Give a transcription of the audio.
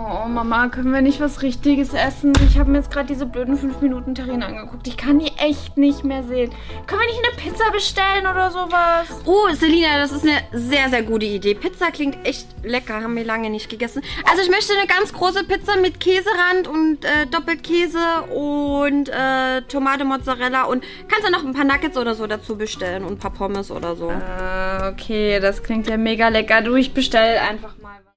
Oh, Mama, können wir nicht was Richtiges essen? Ich habe mir jetzt gerade diese blöden 5-Minuten-Terrinen angeguckt. Ich kann die echt nicht mehr sehen. Können wir nicht eine Pizza bestellen oder sowas? Oh, Selina, das ist eine sehr, sehr gute Idee. Pizza klingt echt lecker. Haben wir lange nicht gegessen. Also ich möchte eine ganz große Pizza mit Käserand und Doppelkäse und Tomate, Mozzarella. Und kannst du noch ein paar Nuggets oder so dazu bestellen und ein paar Pommes oder so. Okay, das klingt ja mega lecker. Du, ich bestell einfach mal.